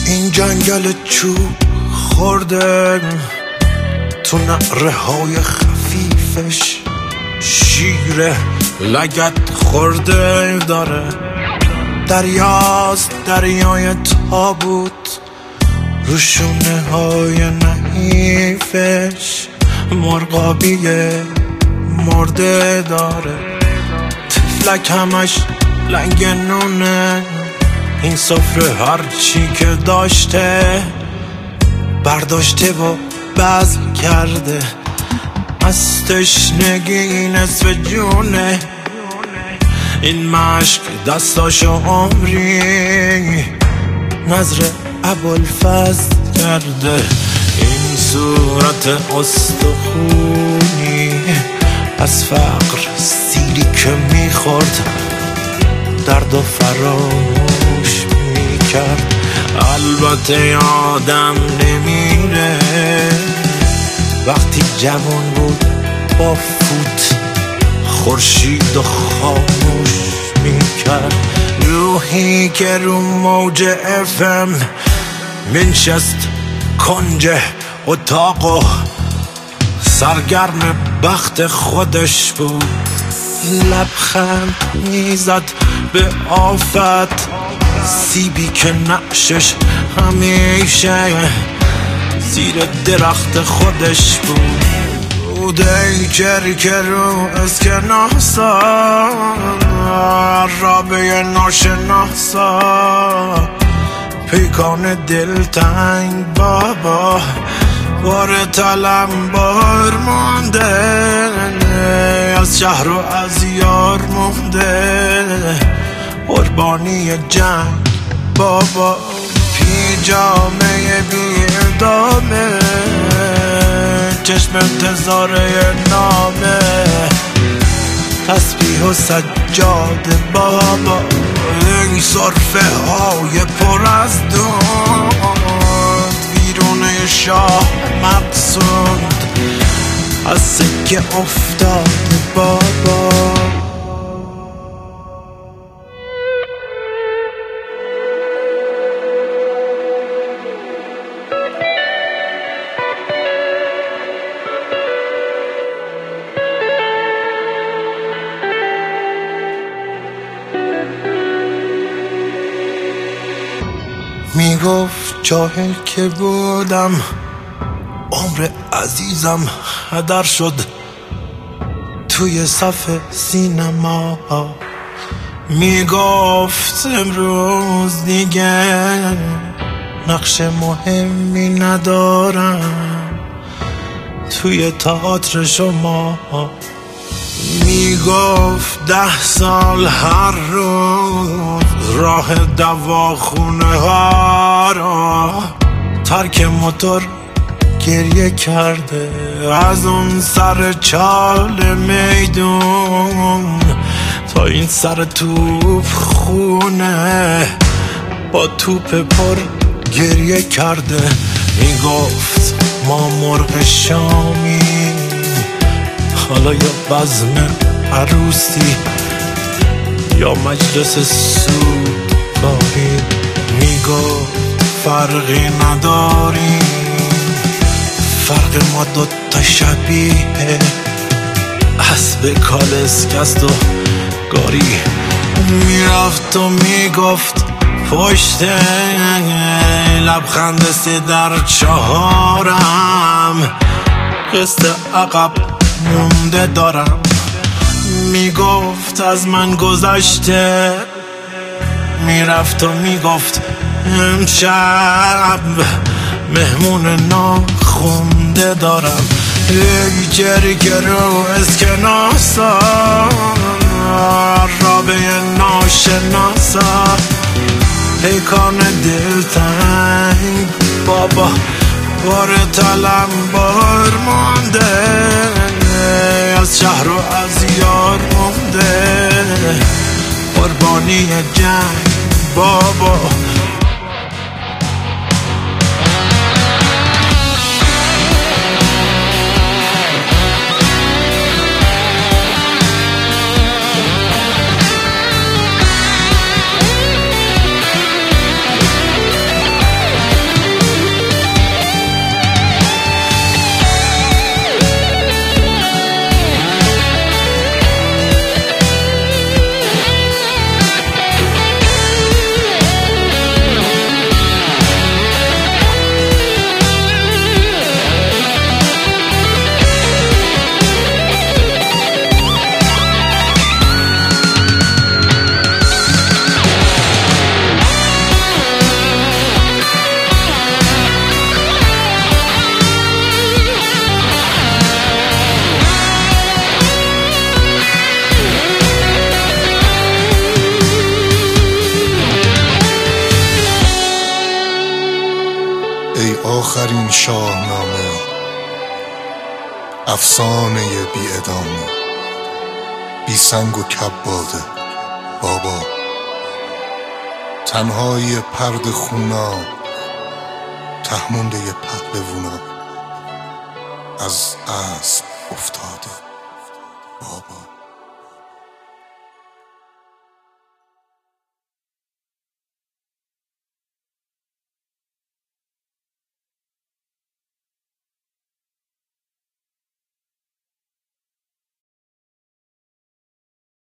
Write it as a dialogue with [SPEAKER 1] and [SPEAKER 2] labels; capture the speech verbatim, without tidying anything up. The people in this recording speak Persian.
[SPEAKER 1] این جنگل چوب خورده تو نعره های خفیفش شیر لگد خورده داره. دریاست دریای تابوت روشونه های نحیفش مرغابی مرده داره. تفلک همش لنگ نونه این سفره هرچی که داشته برداشته و بذل کرده. از تشنگی نصف جونه این مشک دستاشو عمری نظر ابوالفضل کرده. این صورت استخونی از فقر سیری که میخورد درد و فراموش میکرد. البته آدم نمیره وقتی جوان بود با فوت خورشید و خاموش میکرد. روحی که رو موج افم منشست کنج اتاق و سرگرم بخت خودش بود. لبخند میزد به آفت سیبی که نقشش همیشه زیر درخت خودش بود. روده کری که رو اسکناسا رابه ناشناسا پیکان دلتنگ بابا بار تلم بار مونده از شهر و از یار مونده قربانی جنگ بابا پیجامه بیردامه چشم انتظاره نامه تسبیح و سجاده بابا این صرفه های پر از دود ویرونه شاه مقصود از سکه افتاده بابا. میگفت جاهل که بودم عمر عزیزم هدر شد توی صف سینما. میگفت امروز دیگه نقش مهمی ندارم توی تئاتر شما. میگفت ده سال هر روز راه دواخونه ها را ترک موتور گریه کرده. از اون سر چال میدون تا این سر توپ خونه با توپ پر گریه کرده. میگفت ما مرغ شامی حالا یا بزم عروسی یا مجلس سود باقی. میگفت فرقی نداریم فرق ما دوتا شبیه اسب کالسکست و گاری. میرفت و میگفت پشت لبخند سی در چهارم قسط عقب مونده دارم. میگفت از من گذشته میرفت و میگفت امشب مهمون ناخونده دارم. ای جری که رو اسکناسا رابه ناشناسا پیکان دلتنگ بابا بار تلم بار مونده از شهر و از یار مونده قربانی جنگ بابا.
[SPEAKER 2] آخرین شاهنامه، افسانه بی ادامه، بی سنگ و کباده بابا، تنهای پرد خونا، تهمونده پهلوونا، از اسب افتاده بابا.